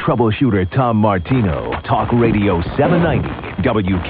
troubleshooter Tom Martino, Talk Radio 790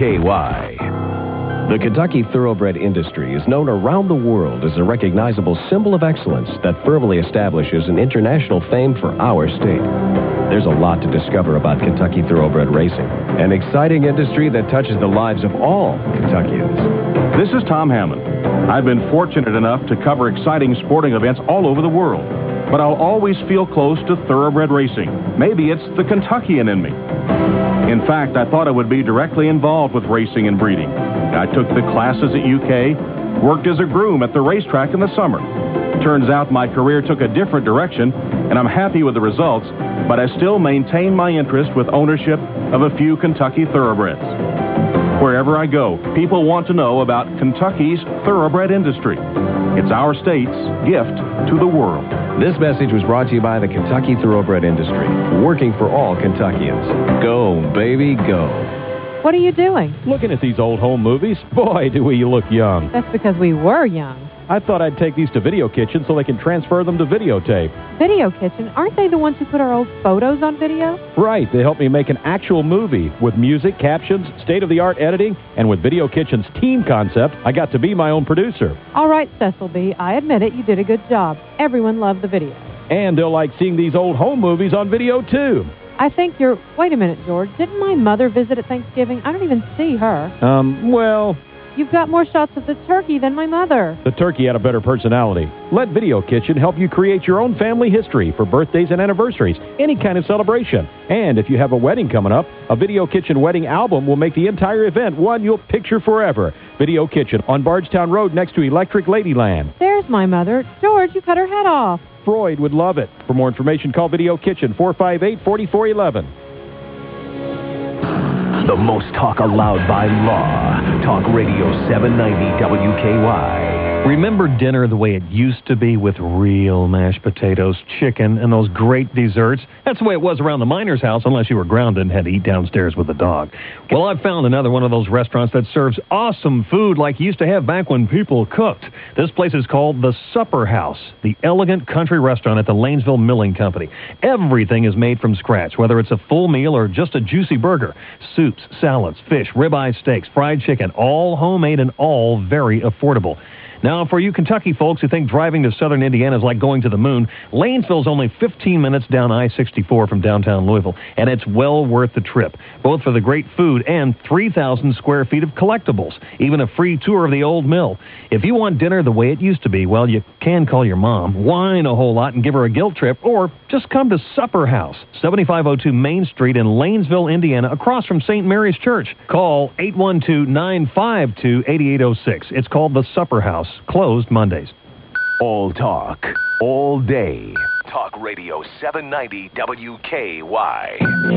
WKY. The Kentucky thoroughbred industry is known around the world as a recognizable symbol of excellence that firmly establishes an international fame for our state. There's a lot to discover about Kentucky thoroughbred racing, an exciting industry that touches the lives of all Kentuckians. This is Tom Hammond. I've been fortunate enough to cover exciting sporting events all over the world, but I'll always feel close to thoroughbred racing. Maybe it's the Kentuckian in me. In fact, I thought I would be directly involved with racing and breeding. I took the classes at UK, worked as a groom at the racetrack in the summer. Turns out my career took a different direction, and I'm happy with the results, but I still maintain my interest with ownership of a few Kentucky thoroughbreds. Wherever I go, people want to know about Kentucky's thoroughbred industry. It's our state's gift to the world. This message was brought to you by the Kentucky thoroughbred industry, working for all Kentuckians. Go, baby, go. What are you doing? Looking at these old home movies. Boy, do we look young. That's because we were young. I thought I'd take these to Video Kitchen so they can transfer them to videotape. Video Kitchen? Aren't they the ones who put our old photos on video? Right. They helped me make an actual movie with music, captions, state-of-the-art editing, and with Video Kitchen's team concept, I got to be my own producer. All right, Cecil B., I admit it, you did a good job. Everyone loved the video. And they'll like seeing these old home movies on video, too. I think you're... Wait a minute, George. Didn't my mother visit at Thanksgiving? I don't even see her. Well... You've got more shots of the turkey than my mother. The turkey had a better personality. Let Video Kitchen help you create your own family history for birthdays and anniversaries, any kind of celebration. And if you have a wedding coming up, a Video Kitchen wedding album will make the entire event one you'll picture forever. Video Kitchen on Bardstown Road next to Electric Ladyland. There's my mother. George, you cut her head off. Freud would love it. For more information, call Video Kitchen, 458-4411. The most talk allowed by law. Talk Radio 790 WKY. Remember dinner the way it used to be with real mashed potatoes, chicken, and those great desserts? That's the way it was around the miner's house, unless you were grounded and had to eat downstairs with the dog. Well, I've found another one of those restaurants that serves awesome food like you used to have back when people cooked. This place is called the Supper House, the elegant country restaurant at the Lanesville Milling Company. Everything is made from scratch, whether it's a full meal or just a juicy burger. Soups, salads, fish, ribeye steaks, fried chicken, all homemade and all very affordable. Now, for you Kentucky folks who think driving to southern Indiana is like going to the moon, Lanesville's only 15 minutes down I-64 from downtown Louisville, and it's well worth the trip, both for the great food and 3,000 square feet of collectibles, even a free tour of the old mill. If you want dinner the way it used to be, well, you can call your mom, whine a whole lot, and give her a guilt trip, or just come to Supper House, 7502 Main Street in Lanesville, Indiana, across from St. Mary's Church. Call 812-952-8806. It's called the Supper House. Closed Mondays. All talk, all day. Talk Radio 790 WKY.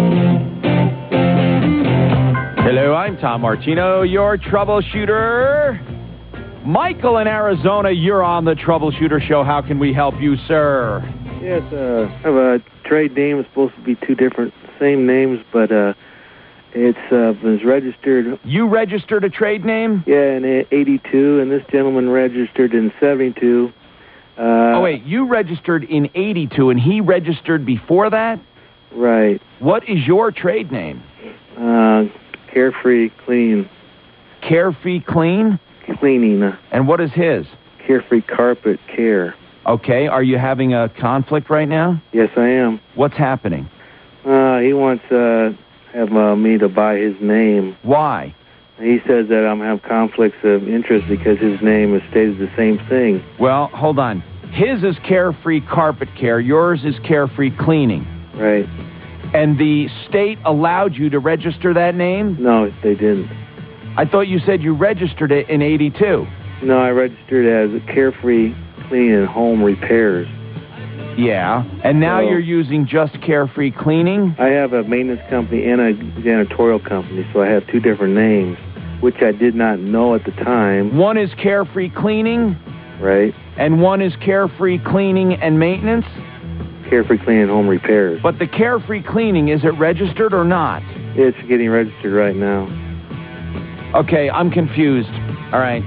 Hello, I'm Tom Martino, your troubleshooter. Michael in Arizona, you're on the Troubleshooter Show. How can we help you, sir? Yes, I have a trade name. It's supposed to be two different, same names, but it was registered. You registered a trade name? Yeah, in 82, and this gentleman registered in 72. Oh, wait, you registered in 82, and he registered before that? Right. What is your trade name? Carefree Clean. Carefree Clean? Cleaning. And what is his? Carefree Carpet Care. Okay, are you having a conflict right now? Yes, I am. What's happening? He wants have me to buy his name. Why? He says that I'm have conflicts of interest because his name is stated the same thing. Well, hold on. His is Carefree Carpet Care. Yours is Carefree Cleaning. Right. And the state allowed you to register that name? No, they didn't. I thought you said you registered it in 82. No, I registered it as Carefree Cleaning and Home Repairs. Yeah, and now you're using just Carefree Cleaning? I have a maintenance company and a janitorial company, so I have two different names, which I did not know at the time. One is Carefree Cleaning? Right. And one is Carefree Cleaning and Maintenance? Carefree Cleaning and Home Repairs. But the Carefree Cleaning, is it registered or not? It's getting registered right now. Okay, I'm confused. All right.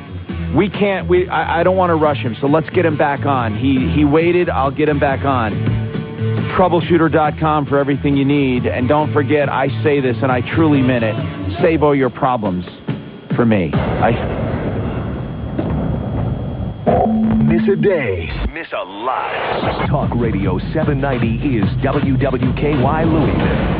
I don't want to rush him, so let's get him back on. He waited. I'll get him back on. Troubleshooter.com for everything you need. And don't forget, I say this and I truly mean it. Save all your problems for me. Miss a day, miss a lot. Talk Radio 790 is WWKY Louisville.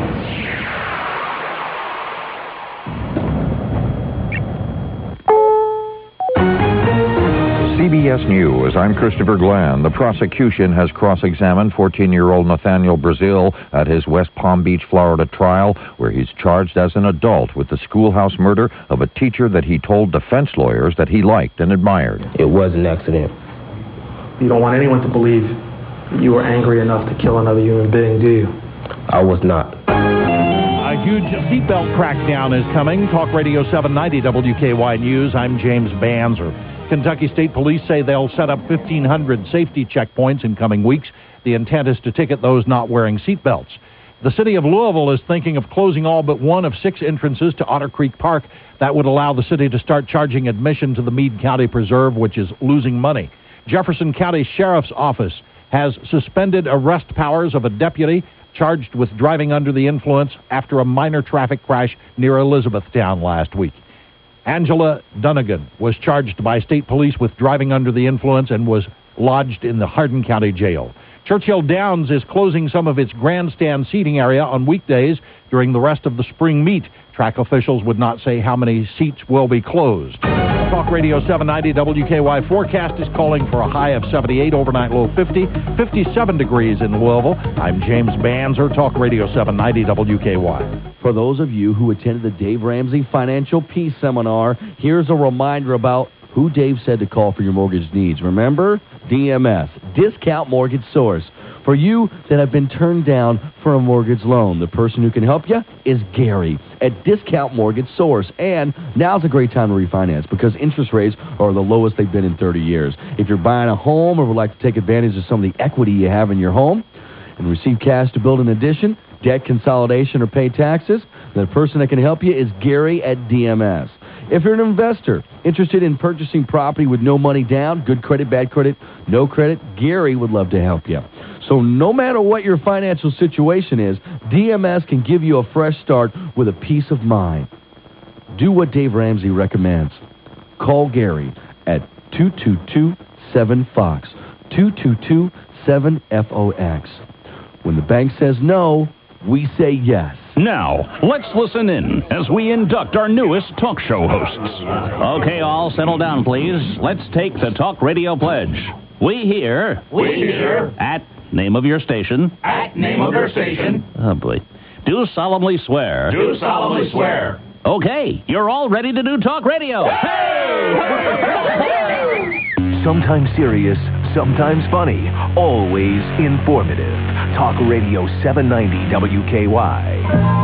CBS News, I'm Christopher Glenn. The prosecution has cross-examined 14-year-old Nathaniel Brazil at his West Palm Beach, Florida trial, where he's charged as an adult with the schoolhouse murder of a teacher that he told defense lawyers that he liked and admired. It was an accident. You don't want anyone to believe that you were angry enough to kill another human being, do you? I was not. A huge seatbelt crackdown is coming. Talk Radio 790 WKY News. I'm James Banzer. Kentucky State Police say they'll set up 1,500 safety checkpoints in coming weeks. The intent is to ticket those not wearing seatbelts. The city of Louisville is thinking of closing all but one of 6 entrances to Otter Creek Park. That would allow the city to start charging admission to the Meade County Preserve, which is losing money. Jefferson County Sheriff's Office has suspended arrest powers of a deputy charged with driving under the influence after a minor traffic crash near Elizabethtown last week. Angela Dunnigan was charged by state police with driving under the influence and was lodged in the Hardin County Jail. Churchill Downs is closing some of its grandstand seating area on weekdays during the rest of the spring meet. Track officials would not say how many seats will be closed. Talk Radio 790 WKY forecast is calling for a high of 78, overnight low 50, 57 degrees in Louisville. I'm James Banzer, Talk Radio 790 WKY. For those of you who attended the Dave Ramsey Financial Peace Seminar, here's a reminder about who Dave said to call for your mortgage needs. Remember? DMS, Discount Mortgage Source. For you that have been turned down for a mortgage loan, the person who can help you is Gary at Discount Mortgage Source. And now's a great time to refinance because interest rates are the lowest they've been in 30 years. If you're buying a home or would like to take advantage of some of the equity you have in your home and receive cash to build an addition, debt consolidation, or pay taxes, the person that can help you is Gary at DMS. If you're an investor interested in purchasing property with no money down, good credit, bad credit, no credit, Gary would love to help you. So no matter what your financial situation is, DMS can give you a fresh start with a peace of mind. Do what Dave Ramsey recommends. Call Gary at 222-7FOX, 222-7FOX. When the bank says no, we say yes. Now, let's listen in as we induct our newest talk show hosts. Okay, all settle down, please. Let's take the Talk Radio Pledge. We here at name of your station. At name of your station. Oh, boy. Do solemnly swear. Do solemnly swear. Okay, you're all ready to do talk radio. Sometimes serious, sometimes funny, always informative. Talk Radio 790 WKY.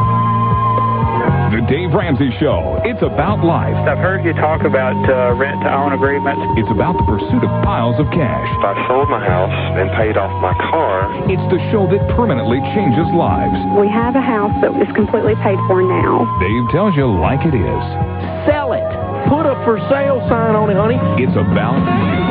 The Dave Ramsey Show. It's about life. I've heard you talk about rent-to-own agreements. It's about the pursuit of piles of cash. I sold my house and paid off my car. It's the show that permanently changes lives. We have a house that is completely paid for now. Dave tells you like it is. Sell it. Put a for sale sign on it, honey. It's about you.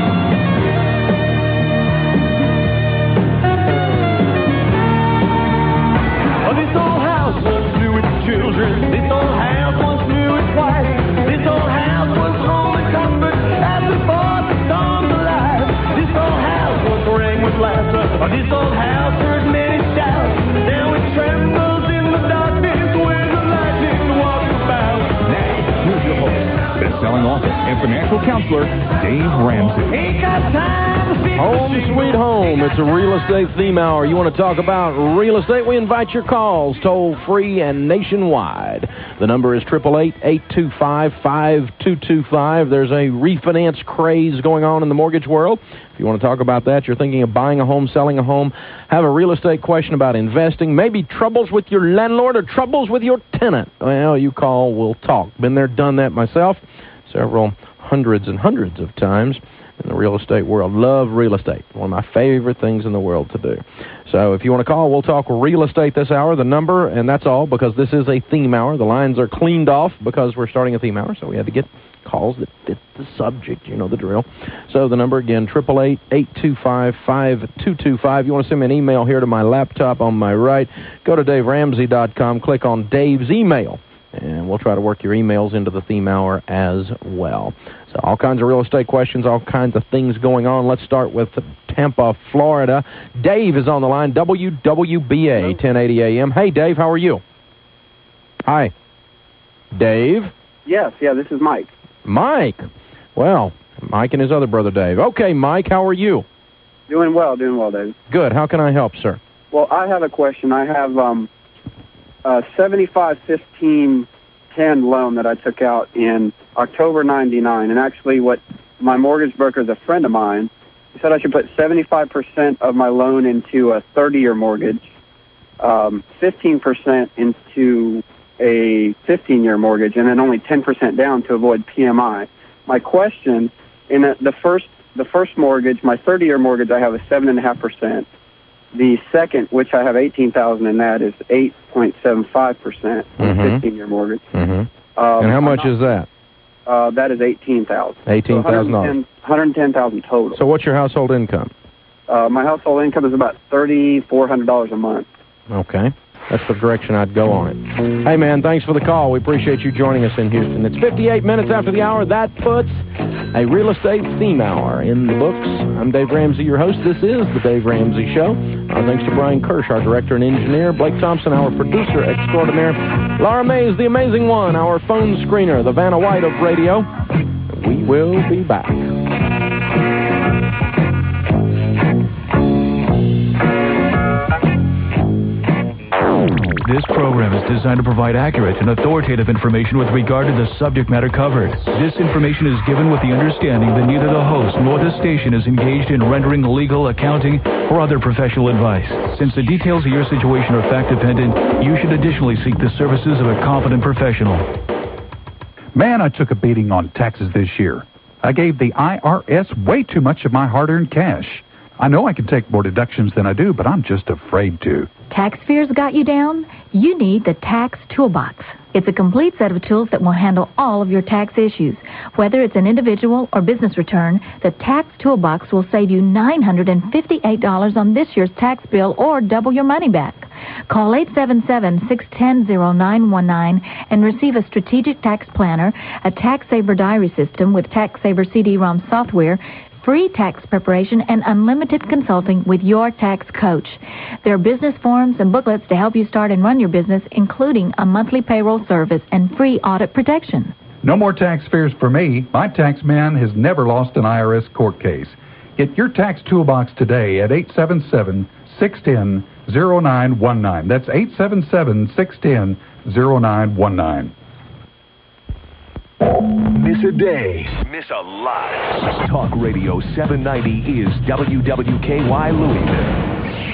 Children. This old house once knew its wife. This old house was home and comfort as we fought the storms of life. This old house once rang with laughter. This old house heard many shouts. Now it trembles in the darkness where the lightning walks about. Now, here's your host, best-selling author and financial counselor, Dave Ramsey. Ain't got time to fix Home Sweet Home. It's a real estate theme hour. You want to talk about real estate? We invite your calls, toll free and nationwide. The number is 888-825-5225. There's a refinance craze going on in the mortgage world. If you want to talk about that, you're thinking of buying a home, selling a home, have a real estate question about investing, maybe troubles with your landlord or troubles with your tenant. Well, you call, we'll talk. Been there, done that myself several hundreds and hundreds of times in the real estate world. Love real estate. One of my favorite things in the world to do. So if you want to call, we'll talk real estate this hour. The number, and that's all, because this is a theme hour. The lines are cleaned off because we're starting a theme hour, so we had to get calls that fit the subject. You know the drill. So the number again, 888-825-5225. You want to send me an email here to my laptop on my right, go to DaveRamsey.com, click on Dave's email, and we'll try to work your emails into the theme hour as well. So all kinds of real estate questions, all kinds of things going on. Let's start with Tampa, Florida. Dave is on the line, WWBA, 1080 AM. Hey, Dave, how are you? Hi. Dave? Yes, this is Mike. Mike. Well, Mike and his other brother, Dave. Okay, Mike, how are you? Doing well, Dave. Good. How can I help, sir? Well, I have a question. I have a 75-15-10 loan that I took out in October 99, and actually what my mortgage broker is a friend of mine. He said I should put 75% of my loan into a 30-year mortgage, 15% into a 15-year mortgage, and then only 10% down to avoid PMI. My question, in the first mortgage, my 30-year mortgage, I have a 7.5%. The second, which I have $18,000 in that, is 8.75% 15-year mortgage. And how much is that? That is $18,000. $18,000. $110,000 total. So what's your household income? My household income is about $3,400 a month. Okay. That's the direction I'd go on it. Hey, man, thanks for the call. We appreciate you joining us in Houston. It's 58 minutes after the hour. That puts a real estate theme hour in the books. I'm Dave Ramsey, your host. This is The Dave Ramsey Show. Our thanks to Brian Kirsch, our director and engineer. Blake Thompson, our producer extraordinaire. Laura May is the amazing one, our phone screener, the Vanna White of radio. We will be back. This program is designed to provide accurate and authoritative information with regard to the subject matter covered. This information is given with the understanding that neither the host nor the station is engaged in rendering legal, accounting, or other professional advice. Since the details of your situation are fact-dependent, you should additionally seek the services of a competent professional. Man, I took a beating on taxes this year. I gave the IRS way too much of my hard-earned cash. I know I can take more deductions than I do, but I'm just afraid to. Tax fears got you down? You need the Tax Toolbox. It's a complete set of tools that will handle all of your tax issues. Whether it's an individual or business return, the Tax Toolbox will save you $958 on this year's tax bill or double your money back. Call 877-610-0919 and receive a strategic tax planner, a tax saver diary system with tax saver CD-ROM software, free tax preparation, and unlimited consulting with your tax coach. There are business forums and booklets to help you start and run your business, including a monthly payroll service and free audit protection. No more tax fears for me. My tax man has never lost an IRS court case. Get your tax toolbox today at 877-610-0919. That's 877-610-0919. Miss a day, miss a lot. Talk Radio 790 is WWKY Louisville.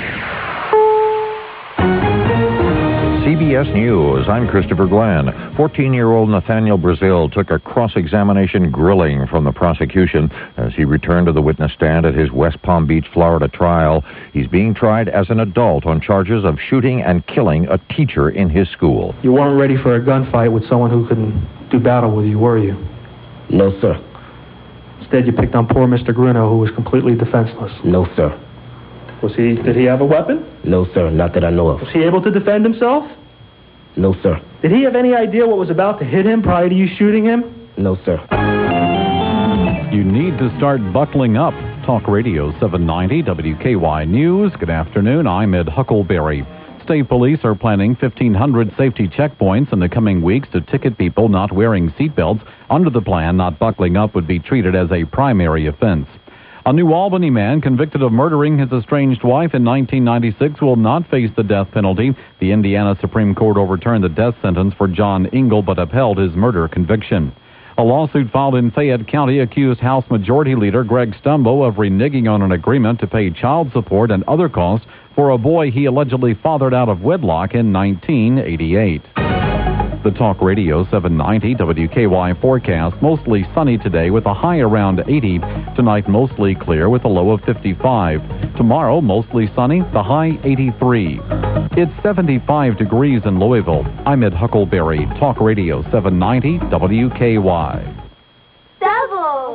CBS News, I'm Christopher Glenn. 14-year-old Nathaniel Brazil took a cross-examination grilling from the prosecution as he returned to the witness stand at his West Palm Beach, Florida trial. He's being tried as an adult on charges of shooting and killing a teacher in his school. You weren't ready for a gunfight with someone who couldn't do battle with you, were you? No, sir. Instead, you picked on poor Mr. Grunow, who was completely defenseless. No, sir. Did he have a weapon? No, sir, not that I know of. Was he able to defend himself? No, sir. Did he have any idea what was about to hit him prior to you shooting him? No, sir. You need to start buckling up. Talk Radio 790 WKY News. Good afternoon. I'm Ed Huckleberry. State police are planning 1,500 safety checkpoints in the coming weeks to ticket people not wearing seatbelts. Under the plan, not buckling up would be treated as a primary offense. A New Albany man convicted of murdering his estranged wife in 1996 will not face the death penalty. The Indiana Supreme Court overturned the death sentence for John Engel but upheld his murder conviction. A lawsuit filed in Fayette County accused House Majority Leader Greg Stumbo of reneging on an agreement to pay child support and other costs for a boy he allegedly fathered out of wedlock in 1988. The Talk Radio 790 WKY forecast, mostly sunny today with a high around 80. Tonight, mostly clear with a low of 55. Tomorrow, mostly sunny, the high 83. It's 75 degrees in Louisville. I'm Ed Huckleberry, Talk Radio 790 WKY.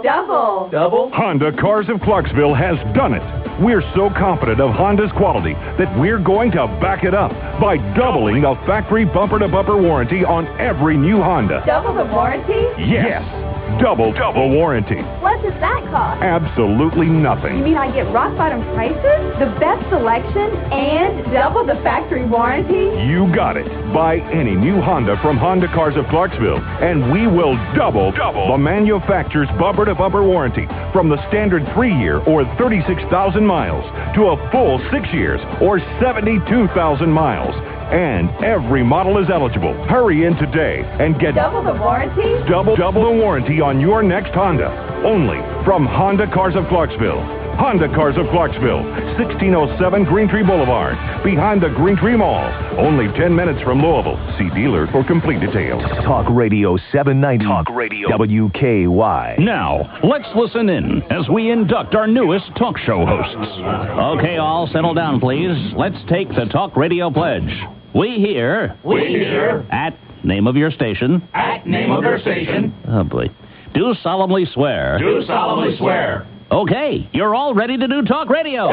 Double. Double? Honda Cars of Clarksville has done it. We're so confident of Honda's quality that we're going to back it up by doubling the factory bumper-to-bumper warranty on every new Honda. Double the warranty? Yes. Double the warranty. What does that cost? Absolutely nothing. You mean I get rock bottom prices, the best selection, and double the factory warranty? You got it. Buy any new Honda from Honda Cars of Clarksville, and we will double the manufacturer's bumper-to-bumper warranty from the standard 3-year or 36,000 miles to a full 6 years or 72,000 miles. And every model is eligible. Hurry in today and get double the warranty? Double the warranty on your next Honda. Only from Honda Cars of Clarksville. Honda Cars of Clarksville, 1607 Green Tree Boulevard, behind the Green Tree Mall. Only 10 minutes from Louisville. See dealer for complete details. Talk Radio 790. Talk Radio WKY. Now, let's listen in as we induct our newest talk show hosts. Okay, all, settle down, please. Let's take the Talk Radio Pledge. We here at name of your station. At name of your station. Oh, boy. Do solemnly swear. Do solemnly swear. Okay, you're all ready to do talk radio.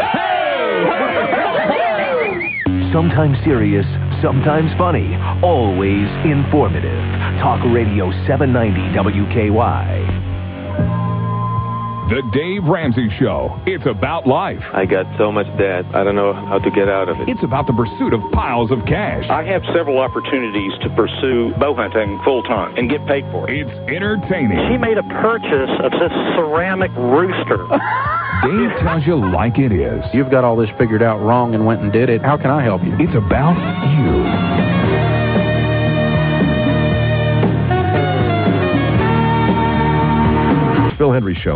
Sometimes serious, sometimes funny, always informative. Talk Radio 790 WKY. The Dave Ramsey Show. It's about life. I got so much debt, I don't know how to get out of it. It's about the pursuit of piles of cash. I have several opportunities to pursue bow hunting full-time and get paid for it. It's entertaining. She made a purchase of this ceramic rooster. Dave tells you like it is. You've got all this figured out wrong and went and did it. How can I help you? It's about you. Phil Hendry Show.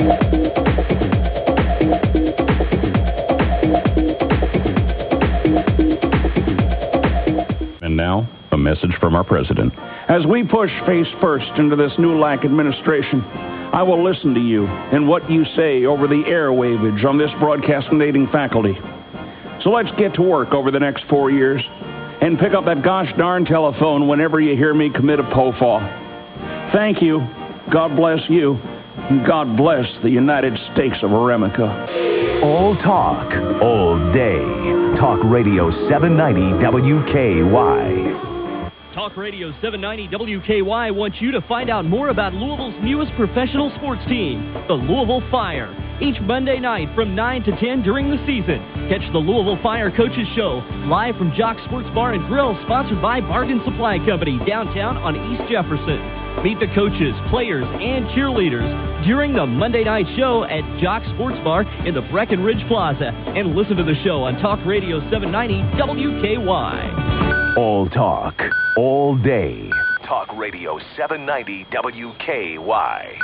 And now, a message from our president. As we push face first into this new LAC administration, I will listen to you and what you say over the airwaveage on this broadcasting faculty. So let's get to work over the next 4 years and pick up that gosh darn telephone whenever you hear me commit a POFA. Thank you. God bless you. God bless the United States of America. All talk, all day. Talk Radio 790 WKY. Talk Radio 790 WKY wants you to find out more about Louisville's newest professional sports team, the Louisville Fire. Each Monday night from 9 to 10 during the season, catch the Louisville Fire Coaches Show live from Jock Sports Bar and Grill, sponsored by Bargain Supply Company, downtown on East Jefferson. Meet the coaches, players, and cheerleaders during the Monday night show at Jock Sports Bar in the Breckenridge Plaza. And listen to the show on Talk Radio 790 WKY. All talk, all day. Talk Radio 790 WKY.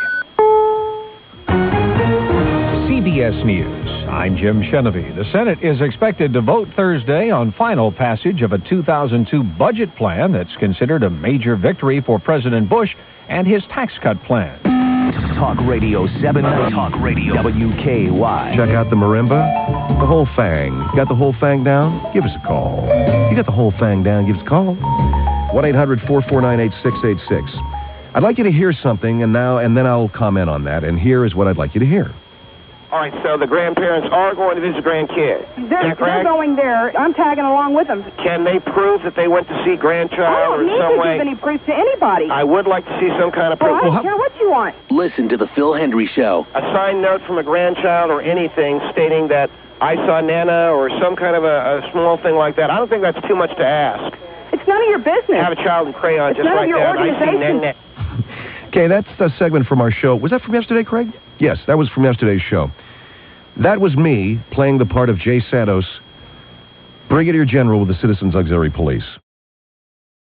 CBS News. I'm Jim Chenevey. The Senate is expected to vote Thursday on final passage of a 2002 budget plan that's considered a major victory for President Bush and his tax cut plan. Talk Radio 790. Talk Radio WKY. Check out the marimba, the whole thing. Got the whole thing down? Give us a call. You got the whole thing down? Give us a call. 1-800-449-8686. I'd like you to hear something, and then I'll comment on that. And here is what I'd like you to hear. All right, so the grandparents are going to visit grandkids. They're going there. I'm tagging along with them. Can they prove that they went to see grandchild I don't or need some to way? give any proof to anybody. I would like to see some kind of proof. I don't care what you want. Listen to the Phil Hendry Show. A signed note from a grandchild or anything stating that I saw Nana or some kind of a small thing like that. I don't think that's too much to ask. It's none of your business. Have a child in crayon it's just none like of your that. organization. I see Nana. Okay, that's a segment from our show. Was that from yesterday, Craig? Yes, that was from yesterday's show. That was me playing the part of Jay Santos, Brigadier General with the Citizens Auxiliary Police.